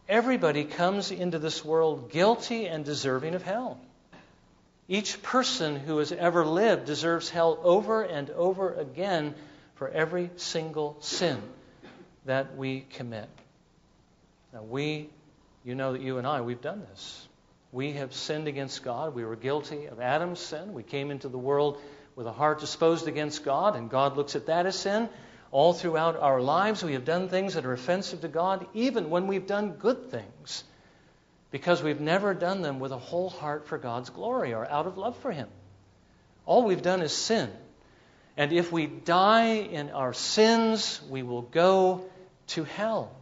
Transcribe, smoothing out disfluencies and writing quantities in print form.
Everybody comes into this world guilty and deserving of hell. Each person who has ever lived deserves hell over and over again for every single sin that we commit. Now you know that you and I, we've done this. We have sinned against God. We were guilty of Adam's sin. We came into the world with a heart disposed against God, and God looks at that as sin. All throughout our lives, we have done things that are offensive to God, even when we've done good things, because we've never done them with a whole heart for God's glory or out of love for Him. All we've done is sin. And if we die in our sins, we will go to hell.